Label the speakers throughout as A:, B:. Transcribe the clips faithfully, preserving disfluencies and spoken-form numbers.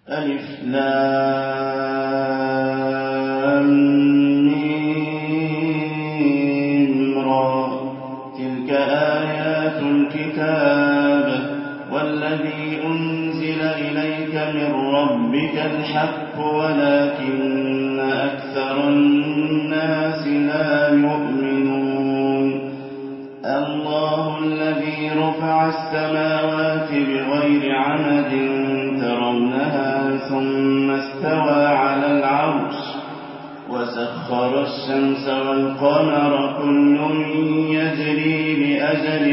A: ألف لام ميم را تلك آيات الكتاب والذي أنزل إليك من ربك الحق ولكن أكثر الناس لا يؤمنون الله الذي رفع السماوات بغير عمد ترونها ثم استوى على العرش وسخر الشمس والقمر كل يجري لأجل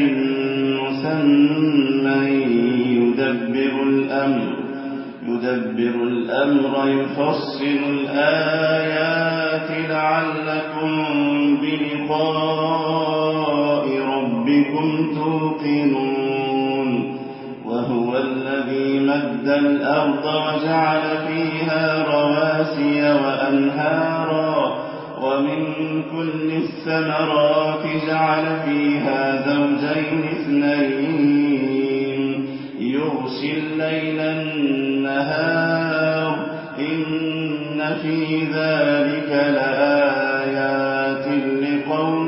A: مسمى يدبر الأمر يدبر الأمر يفصل الآيات لعلكم بلقاء ربكم توقنون وهو الذي مد الأرض وجعل فيها رواسي وأنهارا ومن كل الثمرات جعل فيها زوجين اثنين يغشي الليل النهار إن في ذلك لآيات لقوم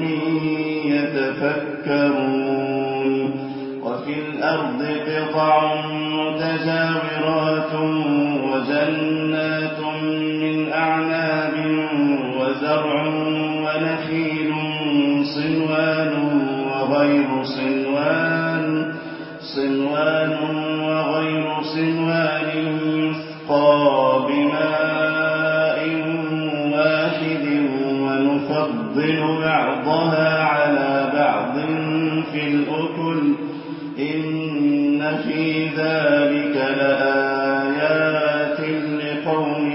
A: يتفكرون وفي الأرض قطع متجاورات وجنات من أعناب وزرع ونخيل صنوان وغير صنوان صنوان وغير صنوان يسقى بماء واحد ونفضل بعضها على بعض في الأكل إن في ذلك لآيات لقوم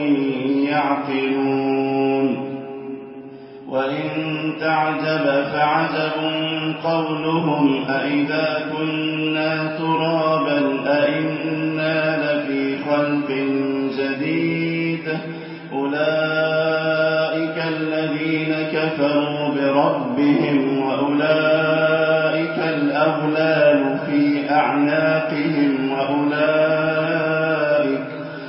A: يعقلون وإن تعجب فعجب قولهم أئذا كنا ترابا أئنا لفي خلق جديد أولئك الذين كفروا بربهم وأولئك الأغلال في أعناقهم وأولئك,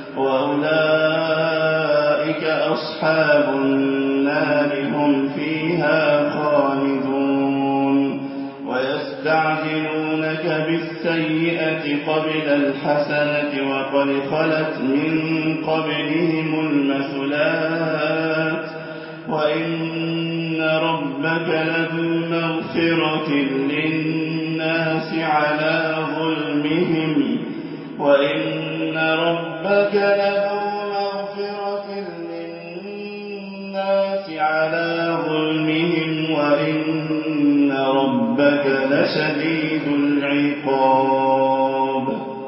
A: وأولئك أصحاب النار هم فيها خالدون ويستعجلونك بالسيئة قبل الحسنة وقد خلت من قبلهم المثلات وإن ربك لذو مغفرة للناس على ظلمهم وإن ربك لذو مغفرة للناس على ظلمهم وإن ربك لشديد العقاب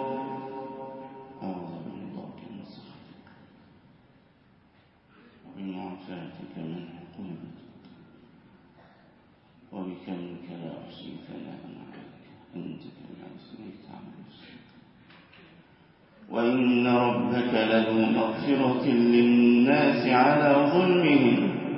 A: وبمعافاتك من عقوبتك وبكرمك لا أحصي ثناء عليك أنت كما أثنيت على نفسك وإن ربك لذو مغفرة للناس على ظلمهم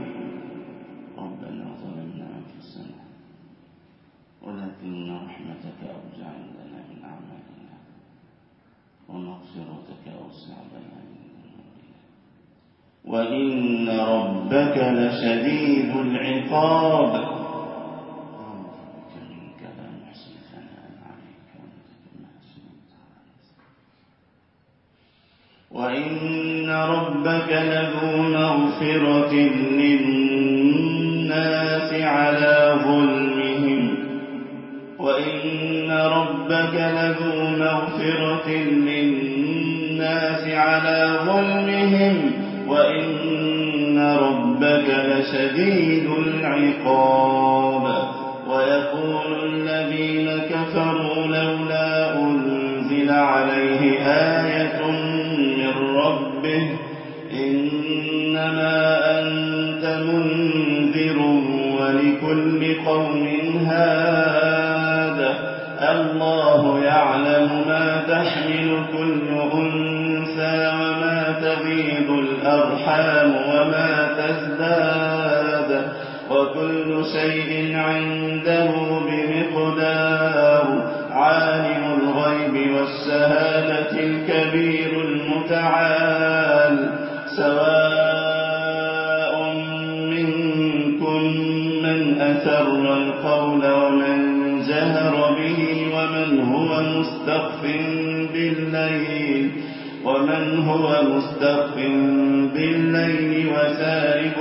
A: ربنا ظلمنا أنفسنا ولكن رحمتك أوسع لنا من أعمالنا ومغفرتك أوسع لنا من ذنوبنا وإن ربك لشديد العقاب منك لا نحصي ثناء عليك أنت كما أثنيت على نفسك وإن ربك لذو مغفرة للناس على ظلمهم وإن ربك لذو مغفرة للناس على ظلمهم وإن ربك لشديد العقاب ويقول الذين كفروا لولا أنزل عليه آية من ربه إنما أنت منذر ولكل قوم هاد الله يعلم ما تحمل كل أنثى وما تغيض الأرحام وما تزداد وكل شيء عنده بمقدار عالم الغيب والشهادة الكبير المتعال
B: متعال سواء منكم من أسر القول ومن جهر به ومن هو مستخف بالليل ومن هو مستخف بالليل وسارب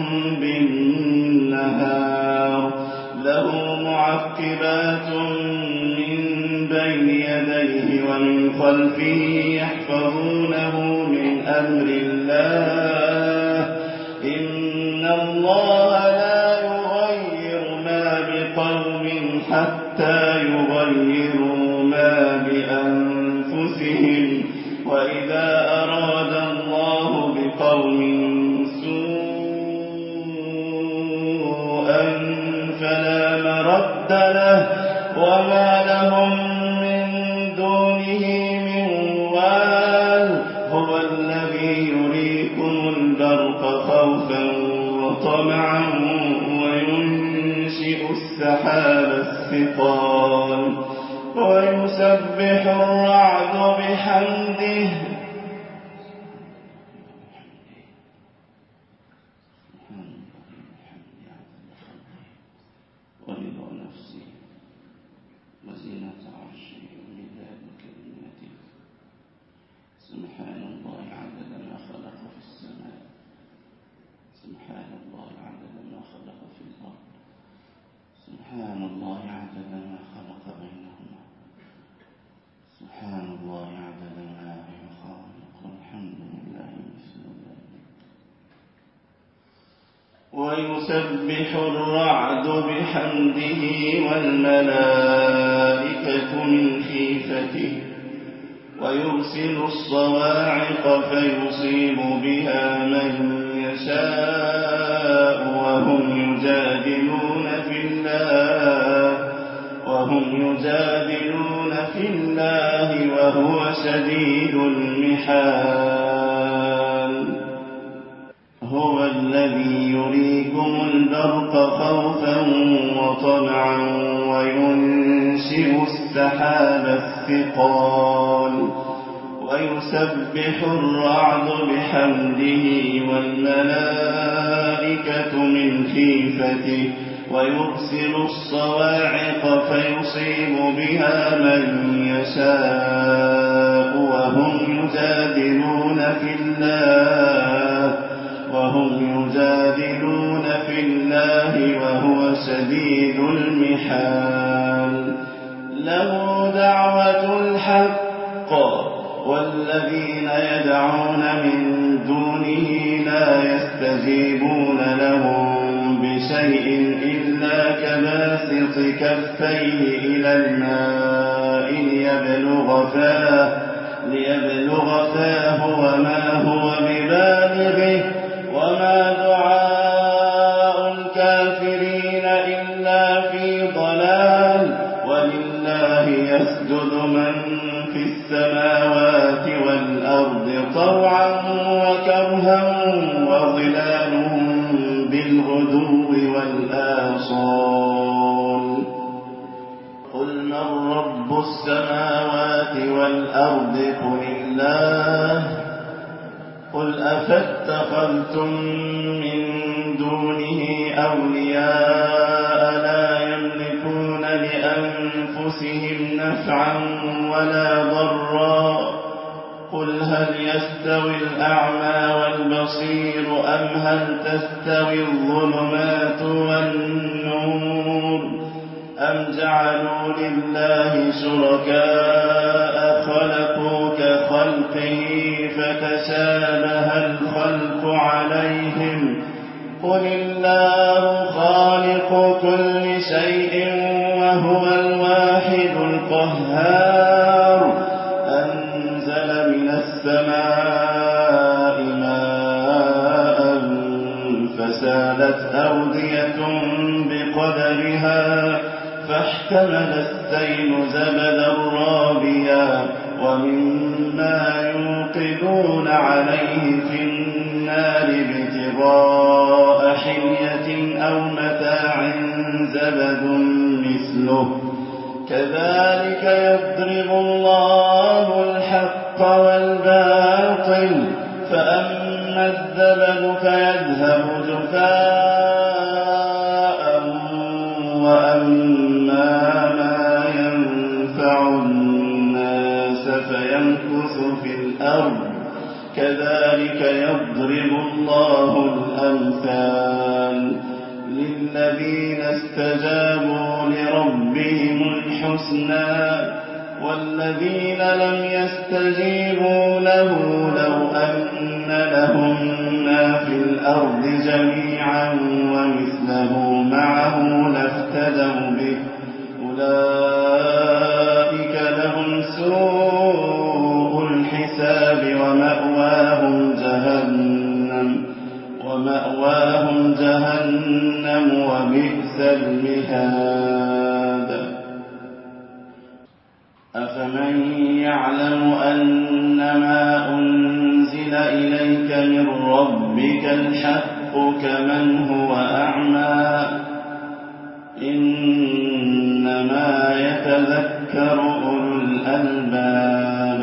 B: بالنهار له معقبات من بين يديه ومن خلفه يحفظونه من أمر الله إن الله لا يغير ما بقوم حتى يغيروا ما بأنفسهم وإذا أراد الله بقوم سوءا فلا مرد له وما لهم من دونه من وال هو الذي يريكم البرق خوفا وطمعا وينشئ السحاب الثقال ويسبح الرعد بحمده
A: ورضا نفسه وزينة عرشه ومداد كلماته سبحان الله عدد ما خلق في السماء سبحان الله عدد ما خلق في الأرض سبحان الله عدد ما خلق بينهما سبحان الله عدد ما يخالق والحمد لله مثل ذلك
B: ويسبح الرعد بحمده والملائكة من خيفته ويرسل الصواعق فيصيب بها من يشاء وهم يجادلون في الله وهم يجادلون في الله وهو شديد المحال هو الذي يريكم البرق خوفا وطمعا وينشئ السحاب الثقال ويسبح الرعد بحمده والملائكة من خيفته ويرسل الصواعق فيصيب بها من يشاء وهم يجادلون في الله وهم يجادلون في الله وهو شديد المحال له دعوة الحق والذين يدعون من دونه لا يستجيبون لهم بشيء إلا كباسط كفيه إلى الماء ليبلغ فاه ليبلغ فاه وما هو ببالغه وما دعاء الكافرين إلا في ضلال ولله يسجد من في السماوات والأرض طوعا وكرها وظلالهم بالغدو والآصال قل من رب السماوات والأرض قل الله قل أفاتخذتم من دونه أولياء لا يملكون لأنفسهم نفعا ولا ضرا قل هل يستوي الأعمى والبصير أم هل تستوي الظلمات والنور أم جعلوا لله شركاء خلقوا كخلقه فتشابه الخلق عليهم قل الله خالق كل شيء وهو الواحد القهار أنزل من السماء ماء فسالت أودية بقدرها فاحتمل السيل زبدا رابيا ومما يوقدون عليه في النار ابتغاء حلية أو متاع زبد مثله كذلك يضرب الله الحق والباطل عامل فأما الزبد فيذهب جفاء وأما ما ينفع الناس فيمكث في الأرض كذلك يضرب الله الأمثال للذين استجابوا لربهم الحسنى والذين لم يستجيبوا له لو أن لهم ما في الأرض جميعا ومثله معه لافتدوا به أولئك لهم سوء الحساب ومأواهم جهنم ومأواهم جهنم وبئس المهاد أفمن يعلم أنما أنزل إليك من ربك الحق كمن هو أعمى إنما يتذكر أولو الألباب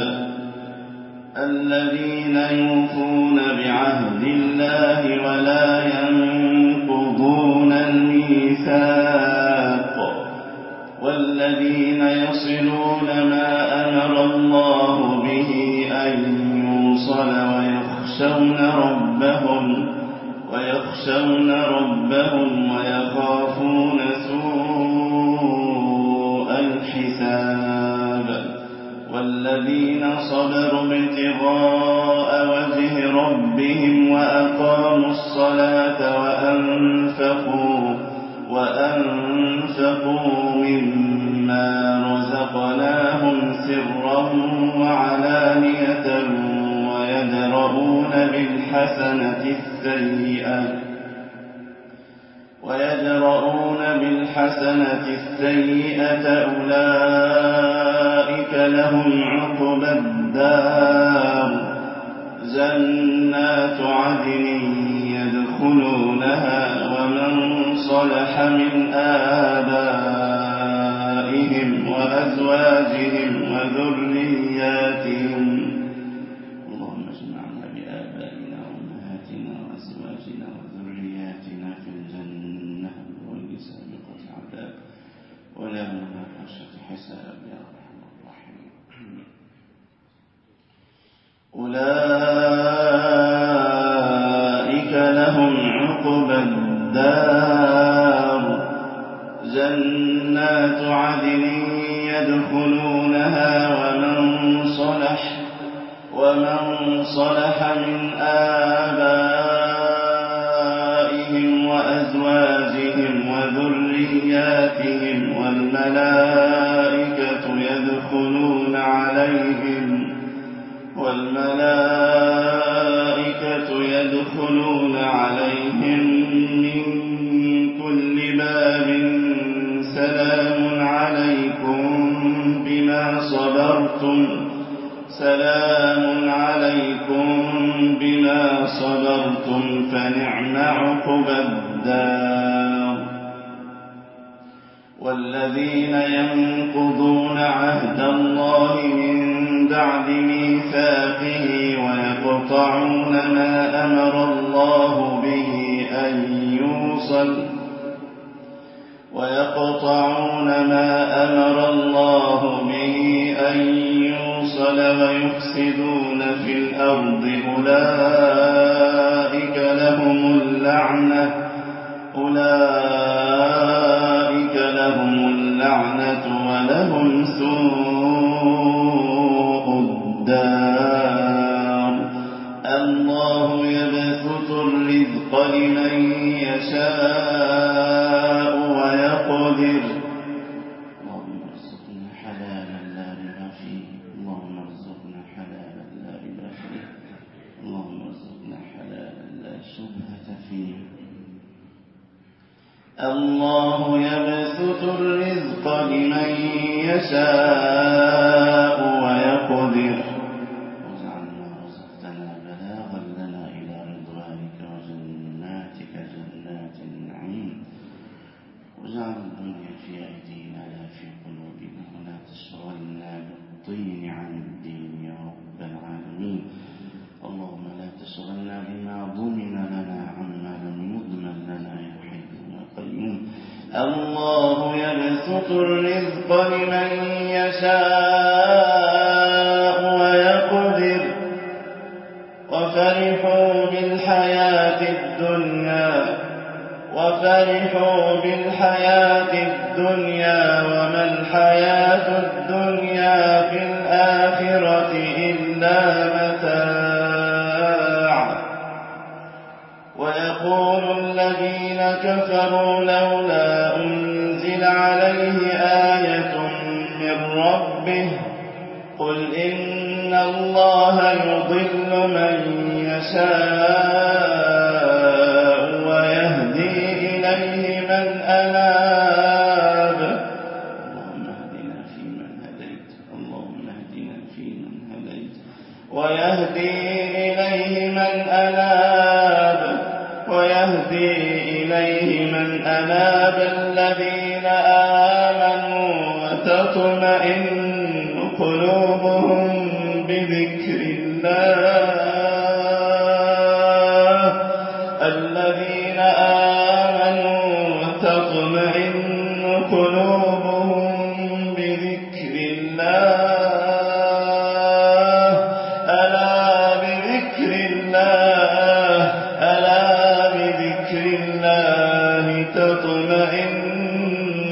B: الذين يوفون بعهد الله ولا ينقضون الميثاق والذين يصلون ما أمر الله به أن يوصل ويخشون ربهم ويخشون ربهم ويخافون سوء الحساب والذين صبروا ابتغاء وجه ربهم وأقاموا الصلاة وأنفقوا وأنفقوا مما رزقناهم سرا وعلانية ويدرؤون بالحسنة السيئة ويدرؤون بالحسنة السيئة أولئك لهم عقبى الدار جنات عدن يدخلونها ومن صلح من آبائهم وأزواجهم وذرياتهم اللهم اجمعنا بآبائنا وأمهاتنا وأزواجنا وذرياتنا في الجنة وغير سابقة عذاب ولا مناقشة حساب يا أرحم الراحمين أولئك لهم عقبى الدار جنات عدن يدخلونها ومن صلح ومن صلح من آبائهم وأزواجهم وذرياتهم والملائكة يدخلون عليهم والملائكة يدخلون عليهم من كل باب سلام عليكم بما صبرتم سلام عليكم بما صبرتم فنعم عقبى الدار والذين ينقضون عهد الله من بعد ميثاقه ويقطعون ما أمر الله به أن يوصل ويقطعون ما أمر الله به أن يوصل ويفسدون في الأرض أولئك لهم اللعنة أولئك لهم اللعنة ولهم سوء الدار الله يبسط الرزق لمن يشاء ويقدر اللهم ارزقنا حلالا لا ربا فيه اللهم ارزقنا حلالا لا ربا فيه اللهم ارزقنا حلالا لا شبهة فيه الله يبسط الرزق لمن يشاء ويقدر واجعلنا رزقتنا بلاغا لنا إلى رضوانك وجناتك جنات النعيم واجعل الدنيا في أيدينا لا في قلوبنا ولا تشغلنا بالطين عن الدين يا رب العالمين الله يبسط الرزق لمن يشاء ويقدر وفرحوا بالحياة الدنيا وفرحوا بالحياة الدنيا وما الحياة الدنيا في الآخرة إلا متاع ويقول الذين كفروا لولا أنزل عليه آية من ربه قل إن الله يضل من يشاء ويهدي إليه من أناب اللهم اهدنا فيمن هديت اللهم اهدنا فيمن هديت ويهدي إليه من أناب ويهدي إليه من أناب الذين آمنوا وتطمئن قلوبهم بذكر الله الذين آمنوا وتطمئن قلوبهم بذكر الله ألا بذكر الله ألا بذكر الله تطمئن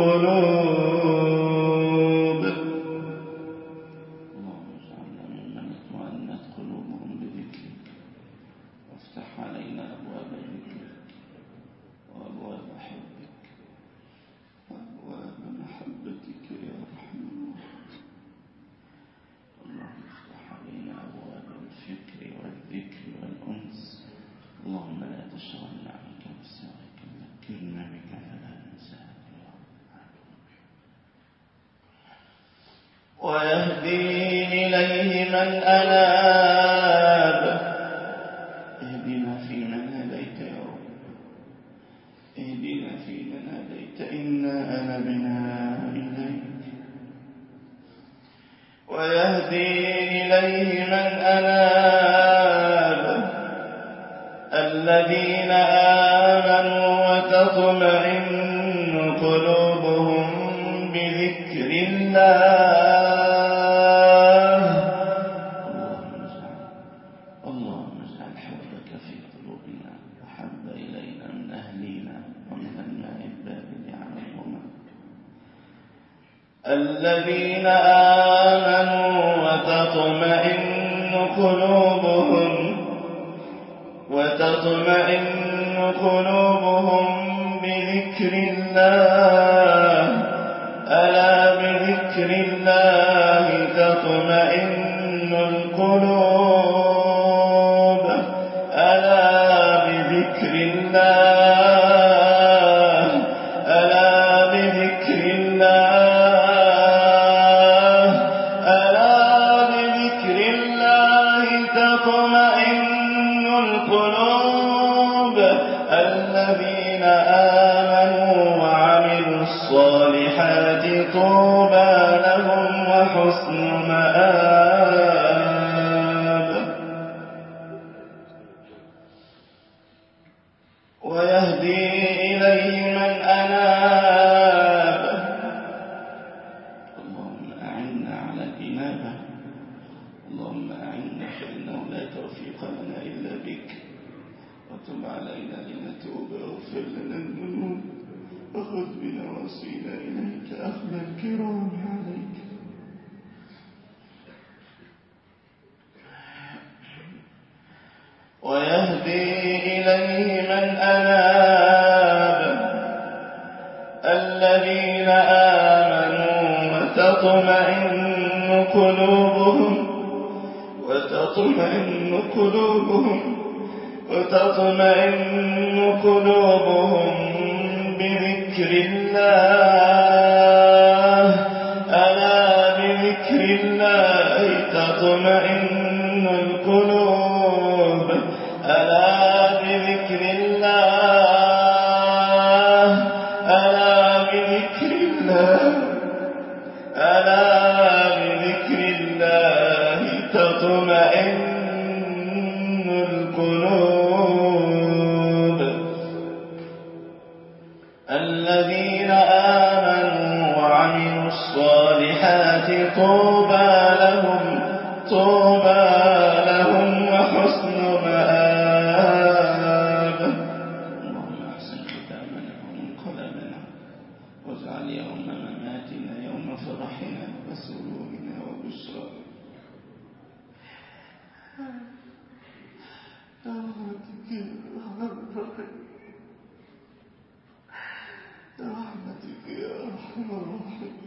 B: القلوب اللهم اجعلنا ممن اطمأنت قلوبهم بذكرك وافتح علينا أبواب ذكرك وأبواب حبك وأبواب محبتك يا رحمن اللهم افتح علينا أبواب الفكر والذكر والأنس اللهم لا تشغلنا عنك بسوءك ذكرنا بك فلا ننساك يا رب ويهدي إليه من أناب اهدنا فيمن هديت يا رب اهدنا فيمن هديت إنا أنبنا إليك ويهدي إليه من أناب الذين آمنوا وتطمئن قلوبهم بذكر الله اللهم اجعل اللهم اجعل حبك في قلوبنا أحب إلينا من أهلنا ومن الماء البارد عليهما الذين آمنوا وتطمئن قلوبهم وتطمئن قلوبهم بذكر الله ألا بذكر الله تطمئن القلوب ألا بذكر الله ألا بذكر الله ألا بذكر الله تطمئن القلوب الذين آمنوا وعملوا الصالحات طوبى لهم وحسن مآب ويهدي إليه من أناب اللهم أعنا على الإنابة اللهم أعنا فإنه لا توفيق لنا إلا بك وتب علينا لنتوب واغفر لنا الذنوب وخذ بنواصينا إليك أخذ الكرام عليك ويهدي إليه من أناب الذين آمنوا وتطمئن قلوبهم وتطمئن قلوبهم وتطمئن قلوبهم بذكر الله ألا بذكر الله تطمئن القلوب ألا بذكر الله ألا بذكر الله ألا بذكر الله تطمئن القلوب الذي برحمتك يا أرحم الراحمين.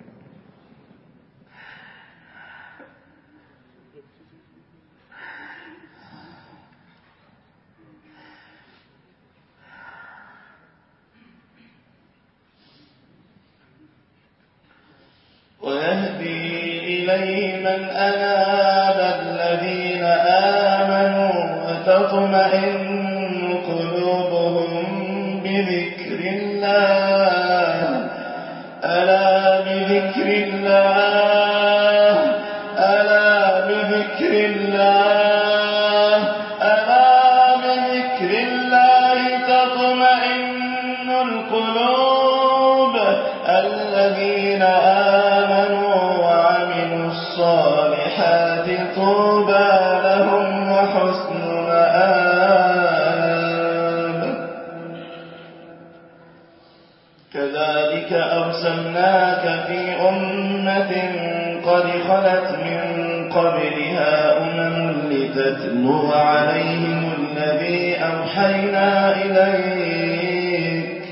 B: ويهدي إليه من أناب الذين آمنوا وتطمئن قلوبهم بذكر الله. ألا بذكر الله ألا بذكر الله ألا بذكر الله تطمئن القلوب. الذين آمنوا وعملوا الصالحات طوبى لهم وحسن مآب. كذلك أرسلناك في أمة قد خلت من قبلها أمم لتتلو عليهم الذي أوحينا إليك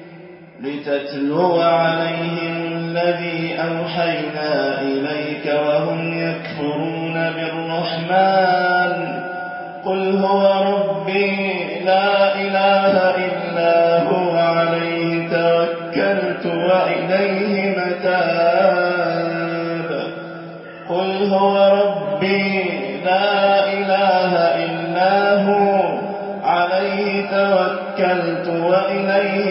B: لتتلو عليهم الذي أوحينا إليك وهم يكفرون بالرحمن. قل هو ربي لا إله إلا هو عليه توكلت وإليه متاب. قل هو ربي لا إله إلا هو عليه توكلت وإليه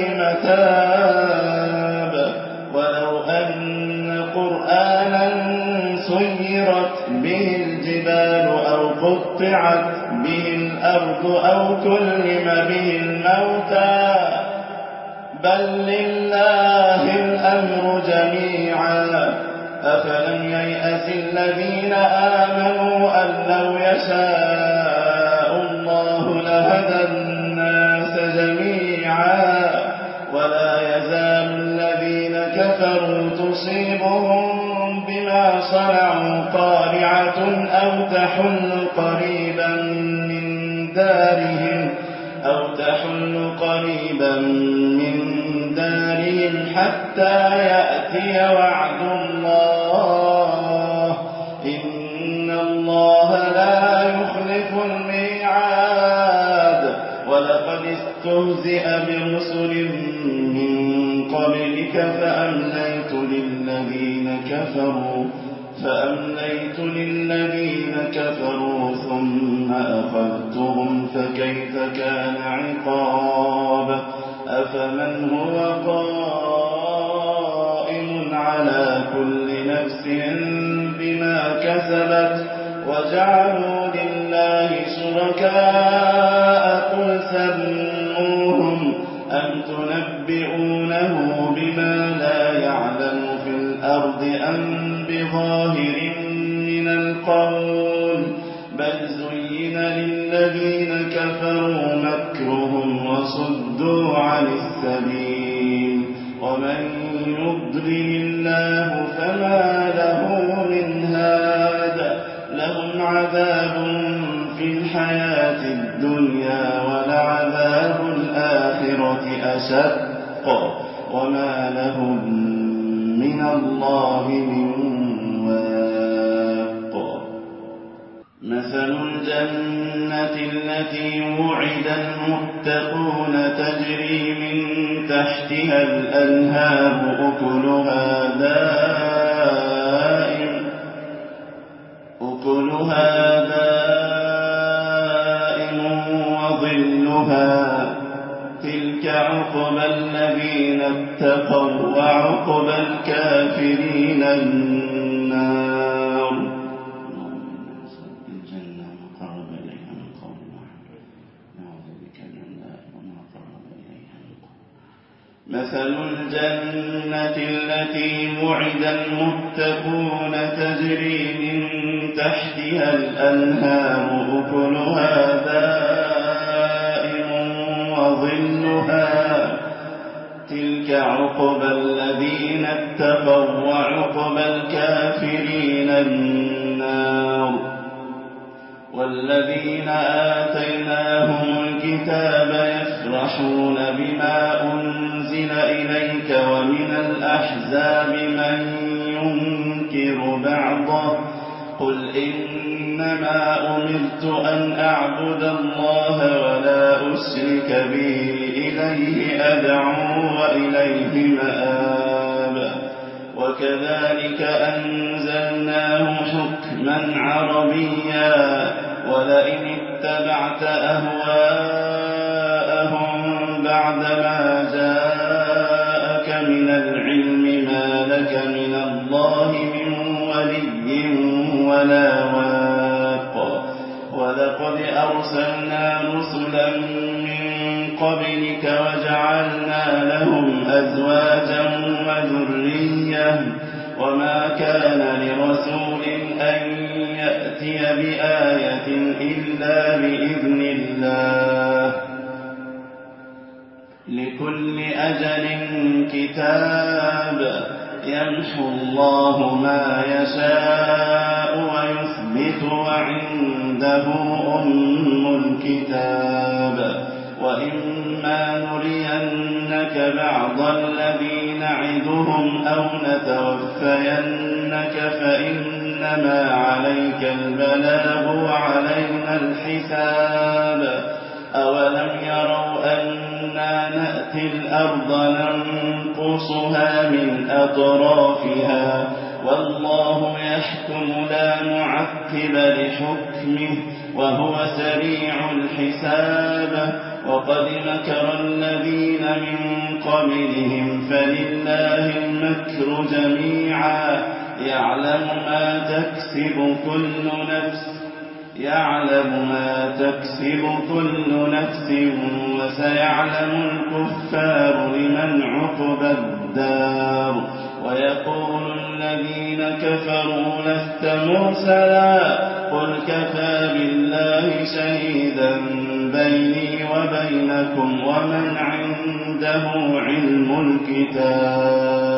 B: متاب. ولو أن قرآنا سيرت به الجبال أو قطعت به الأرض أو كلم به الموتى بل لله الأمر جميعا. أفلم ييأس الذين آمنوا أن لو يشاء الله لهدى الناس جميعا. ولا يزال الذين كفروا تصيبهم بما صنعوا قارعة أو تحل قريبا من دارهم أو تحل قريبا من دارهم حتى يأتي وعد الله. إن الله لا يخلف الميعاد. ولقد استهزئ برسل من قبلك فأمليت للذين كفروا فأمليت للذين كفروا ثم أخذتهم فكيف كان عقاب. أفمن هو قائم على كل نفس بما كسبت وجعلوا لله شركاء قل سموهم أم تنبئونه بما لا يعلم في الأرض أم بظاهر من القول. بل زين للذين كفروا مكرهم وصدوا عن السبيل. ومن يضلل الله فما له من هاد. لهم عذاب في الحياة الدنيا ولعذاب الآخرة أشق وما لهم من الله من واق. مثل الجنة التي وعد المتقون تجري من تحتها الأنهار أكلها دائم أكلها دائم وظلها. تلك عقبى الذين اتقوا وعقبى الكافرين النار.
A: الجنة ما قرب إليها من قول واحد. نعوذ بك من النار وما قرب إليها من قول.
B: مثل الجنة التي وعد المتقون تجري من تحتها الأنهار أكلها دائم وظلها. تلك عقبى الذين اتقوا وعقبى الكافرين النار. والذين آتيناهم الكتاب يفرحون بما أنزل إليك ومن الأحزاب من ينكر بعضه قل إنما أمرت أن أعبد الله ولا أشرك به إليه أدعو وإليه مآب وكذلك أنزلناه حكما عربيا ولئن اتبعت أهواءهم بعدما جاءك من العلم ما لك من الله من ولي ولا واق ولقد أرسلنا رسلا من قبلك وجعلنا لهم أزواجا وذرية وما كان لرسول أن يأتي بآية إلا بإذن الله لكل أجل كتاب يمحو الله ما يشاء ويثبت وعنده أم الكتاب وإما نرينك بعض الذي نعدهم أو نتوفينك فإنما عليك البلاغ وعلينا الحساب أولم يروا أنا نأتي الأرض ننقصها من أطرافها والله يحكم لا معقب لحكمه وهو سريع الحساب وقد مكر الذين من قبلهم فلله المكر جميعا يعلم ما تكسب كل نفس يعلم ما تكسب كل نفس وسيعلم الكفار لمن عقبى الدار ويقول الذين كفروا لست مرسلا قل كفى بالله شهيدا بيني وبينكم ومن عنده علم الكتاب